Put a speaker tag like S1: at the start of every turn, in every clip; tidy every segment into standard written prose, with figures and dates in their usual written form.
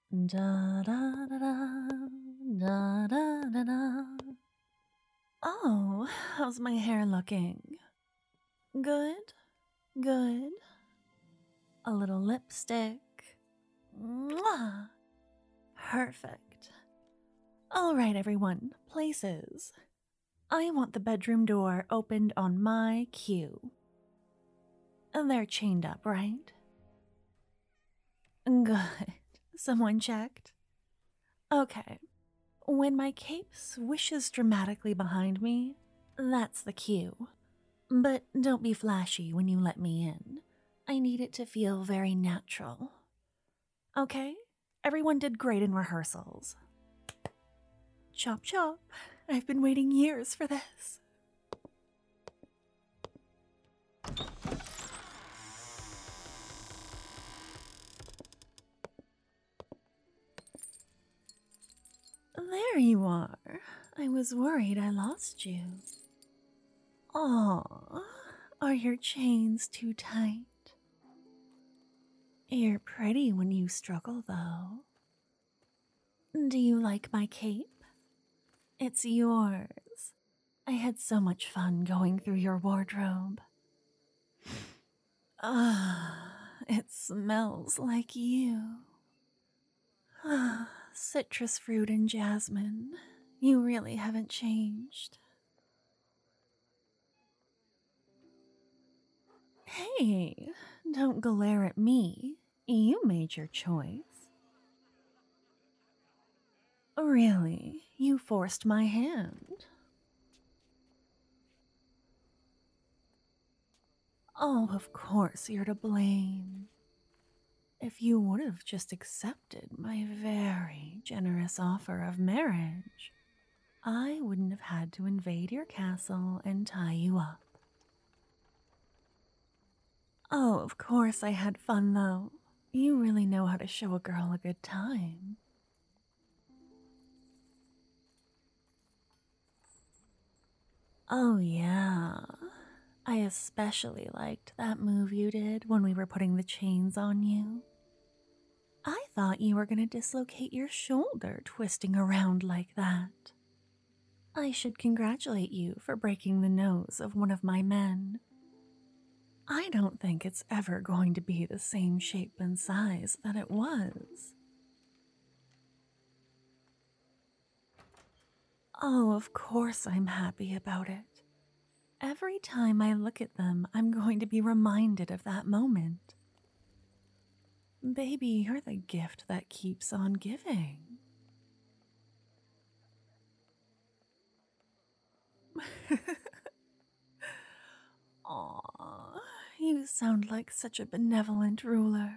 S1: Da da da da da da da da. Oh, how's my hair looking? Good, good. A little lipstick. Mwah! Perfect. All right, everyone, places. I want the bedroom door opened on my cue. They're chained up, right? Good. Someone checked? Okay. When my cape swishes dramatically behind me, that's the cue. But don't be flashy when you let me in. I need it to feel very natural. Okay? Everyone did great in rehearsals. Chop chop. I've been waiting years for this. There you are. I was worried I lost you. Aw, are your chains too tight? You're pretty when you struggle, though. Do you like my cape? It's yours. I had so much fun going through your wardrobe. It smells like you. Citrus fruit and jasmine. You really haven't changed. Hey, don't glare at me. You made your choice. Really, you forced my hand. Oh, of course you're to blame. If you would have just accepted my very generous offer of marriage, I wouldn't have had to invade your castle and tie you up. Oh, of course I had fun though. You really know how to show a girl a good time. Oh, yeah. I especially liked that move you did when we were putting the chains on you. I thought you were going to dislocate your shoulder twisting around like that. I should congratulate you for breaking the nose of one of my men. I don't think it's ever going to be the same shape and size that it was. Oh, of course I'm happy about it. Every time I look at them, I'm going to be reminded of that moment. Baby, you're the gift that keeps on giving. Aw, you sound like such a benevolent ruler.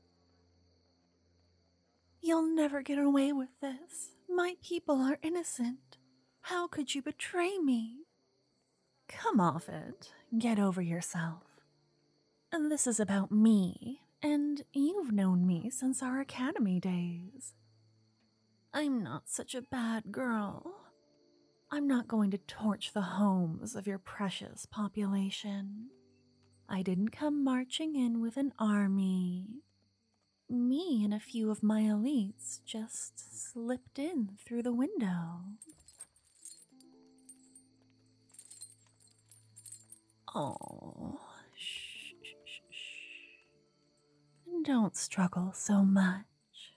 S1: You'll never get away with this. My people are innocent. How could you betray me? Come off it. Get over yourself. This is about me, and you've known me since our academy days. I'm not such a bad girl. I'm not going to torch the homes of your precious population. I didn't come marching in with an army. Me and a few of my elites just slipped in through the window. Oh, shh, shh, shh, shh. Don't struggle so much.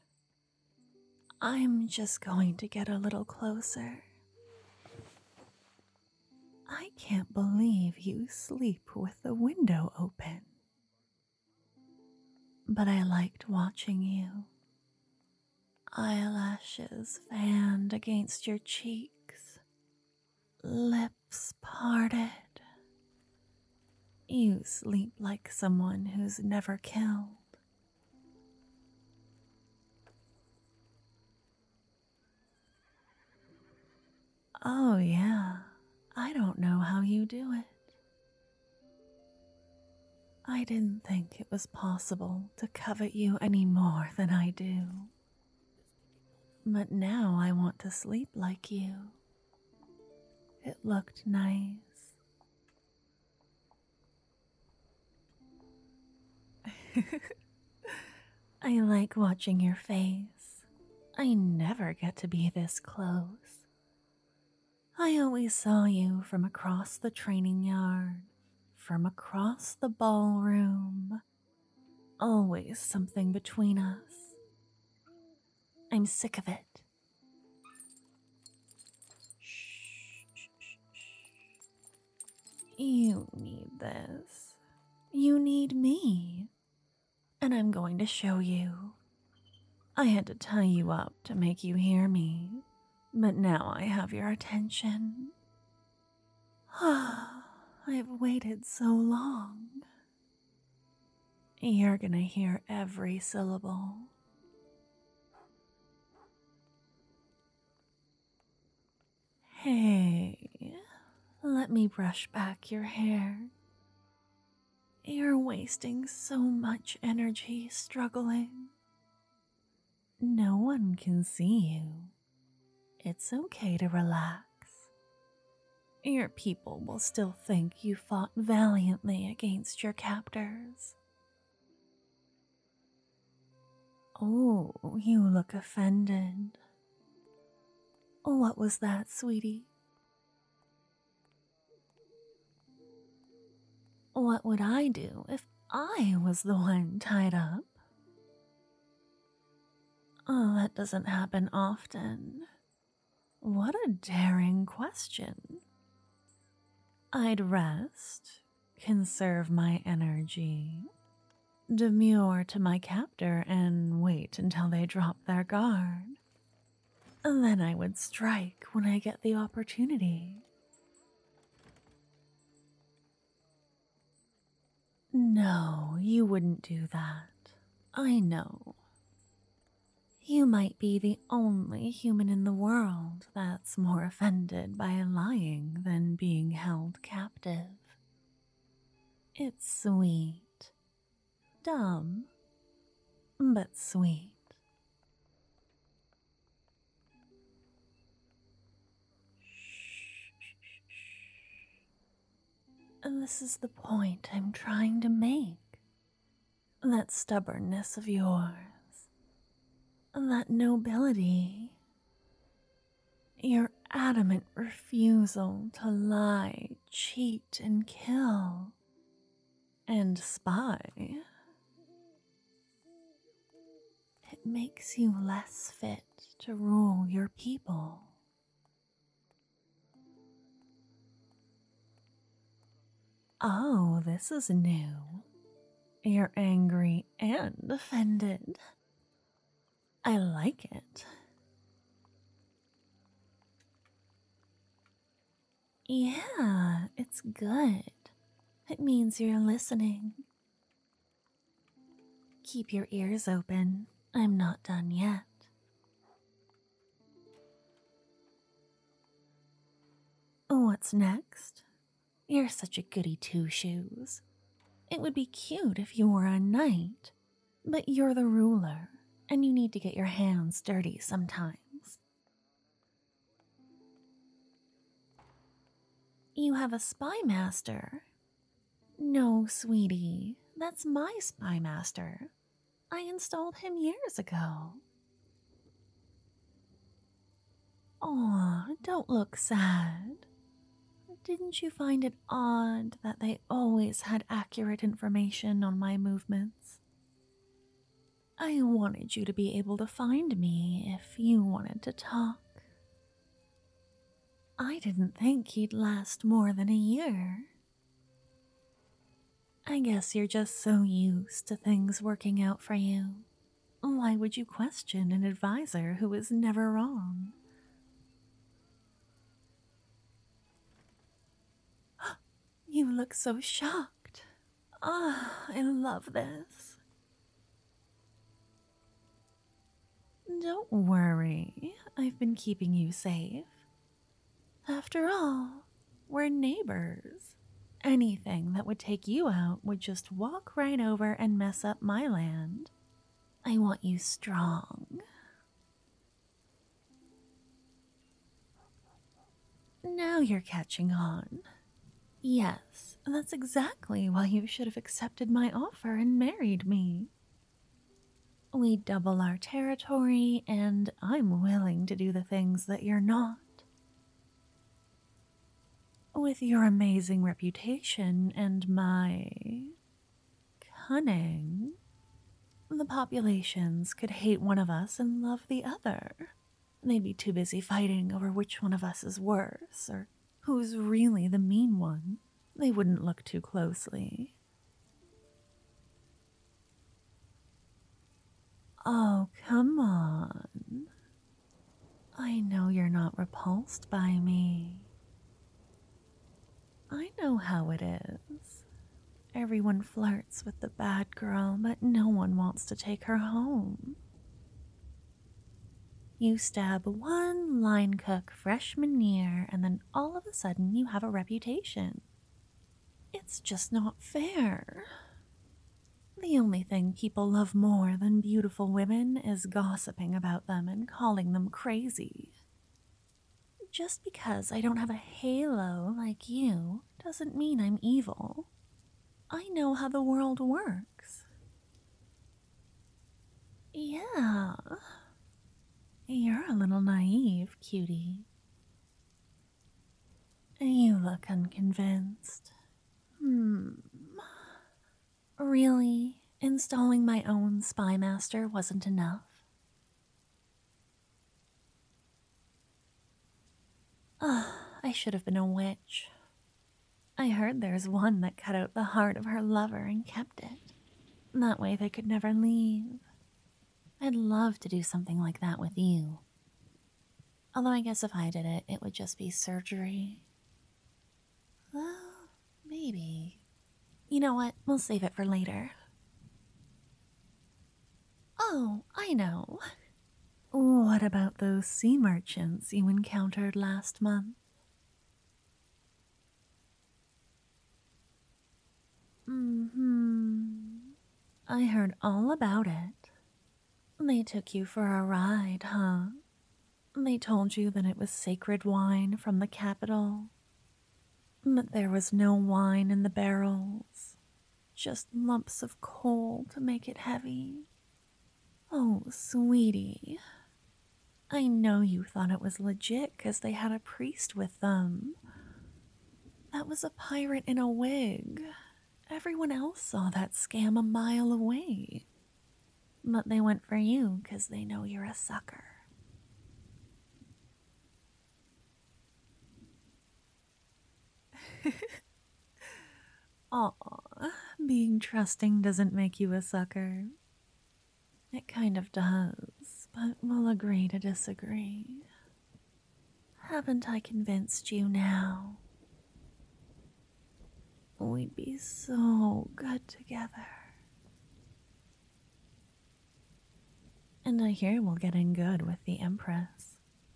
S1: I'm just going to get a little closer. I can't believe you sleep with the window open. But I liked watching you. Eyelashes fanned against your cheeks, lips parted. You sleep like someone who's never killed. Oh, yeah, I don't know how you do it. I didn't think it was possible to covet you any more than I do. But now I want to sleep like you. It looked nice. I like watching your face I never get to be this close. I always saw you from across the training yard, from across the ballroom. Always something between us. I'm sick of it. You need this. You need me. And I'm going to show you. I had to tie you up to make you hear me, but now I have your attention. I've waited so long. You're gonna hear every syllable. Hey, let me brush back your hair. You're wasting so much energy struggling. No one can see you. It's okay to relax. Your people will still think you fought valiantly against your captors. Oh, you look offended. What was that, sweetie? What would I do if I was the one tied up? Oh, that doesn't happen often. What a daring question. I'd rest, conserve my energy, demur to my captor, and wait until they drop their guard. And then I would strike when I get the opportunity. No, you wouldn't do that. I know. You might be the only human in the world that's more offended by lying than being held captive. It's sweet. Dumb, but sweet. And this is the point I'm trying to make. That stubbornness of yours. That nobility. Your adamant refusal to lie, cheat, and kill. And spy. It makes you less fit to rule your people. Oh, this is new. You're angry and offended. I like it. Yeah, it's good. It means you're listening. Keep your ears open. I'm not done yet. What's next? You're such a goody two-shoes. It would be cute if you were a knight, but you're the ruler, and you need to get your hands dirty sometimes. You have a spy master. No, sweetie, that's my spy master. I installed him years ago. Aw, don't look sad. Didn't you find it odd that they always had accurate information on my movements? I wanted you to be able to find me if you wanted to talk. I didn't think he'd last more than a year. I guess you're just so used to things working out for you. Why would you question an advisor who is never wrong? You look so shocked. I love this. Don't worry, I've been keeping you safe. After all, we're neighbors. Anything that would take you out would just walk right over and mess up my land. I want you strong. Now you're catching on. Yes, that's exactly why you should have accepted my offer and married me. We double our territory, and I'm willing to do the things that you're not. With your amazing reputation and my cunning, the populations could hate one of us and love the other. They'd be too busy fighting over which one of us is worse or who's really the mean one. They wouldn't look too closely. Oh, come on. I know you're not repulsed by me. I know how it is. Everyone flirts with the bad girl, but no one wants to take her home. You stab one line cook freshman year, and then all of a sudden you have a reputation. It's just not fair. The only thing people love more than beautiful women is gossiping about them and calling them crazy. Just because I don't have a halo like you doesn't mean I'm evil. I know how the world works. Yeah. You're a little naive, cutie. You look unconvinced. Really? Installing my own spy master wasn't enough? I should have been a witch. I heard there's one that cut out the heart of her lover and kept it. That way they could never leave. I'd love to do something like that with you. Although I guess if I did it, it would just be surgery. Well, maybe. You know what? We'll save it for later. Oh, I know. What about those sea merchants you encountered last month? I heard all about it. They took you for a ride, huh? They told you that it was sacred wine from the capital. But there was no wine in the barrels, just lumps of coal to make it heavy. Oh, sweetie. I know you thought it was legit because they had a priest with them. That was a pirate in a wig. Everyone else saw that scam a mile away. But they went for you because they know you're a sucker. Aw, being trusting doesn't make you a sucker. It kind of does, but we'll agree to disagree. Haven't I convinced you now? We'd be so good together. And I hear we're getting good with the Empress.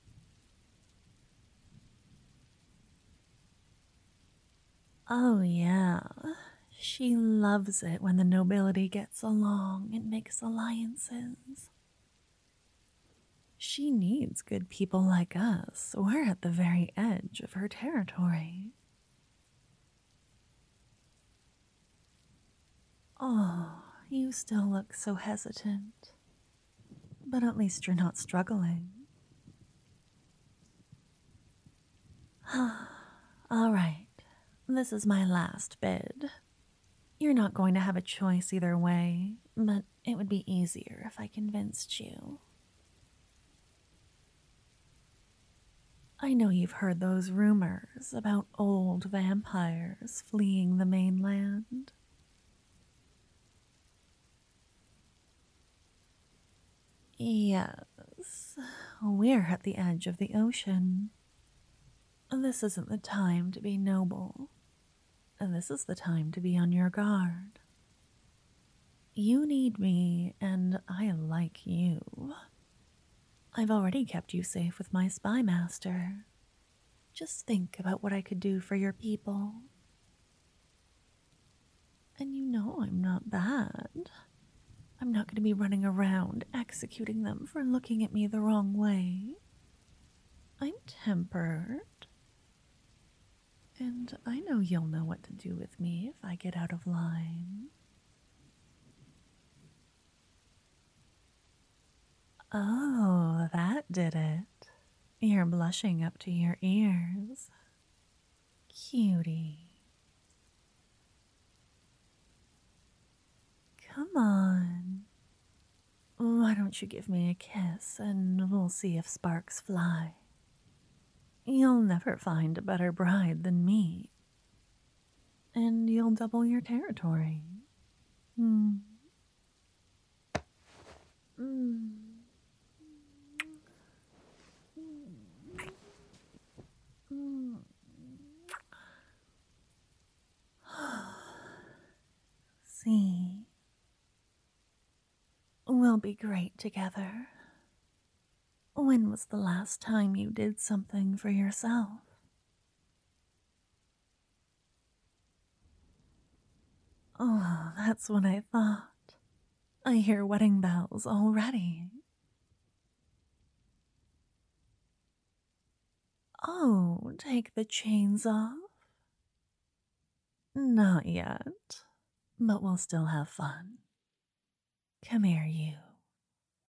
S1: Oh, yeah. She loves it when the nobility gets along and makes alliances. She needs good people like us. We're at the very edge of her territory. Oh, you still look so hesitant. But at least you're not struggling. All right, this is my last bid. You're not going to have a choice either way, but it would be easier if I convinced you. I know you've heard those rumors about old vampires fleeing the mainland. Yes, we're at the edge of the ocean. This isn't the time to be noble. This is the time to be on your guard. You need me, and I like you. I've already kept you safe with my spy master. Just think about what I could do for your people. And you know I'm not bad. I'm not going to be running around executing them for looking at me the wrong way. I'm tempered. And I know you'll know what to do with me if I get out of line. Oh, that did it. You're blushing up to your ears. Cutie. Come on. Why don't you give me a kiss and we'll see if sparks fly? You'll never find a better bride than me. And you'll double your territory. Mm. Mm. Mm. See, we'll be great together. When was the last time you did something for yourself? Oh, that's what I thought. I hear wedding bells already. Oh, take the chains off? Not yet, but we'll still have fun. Come here, you.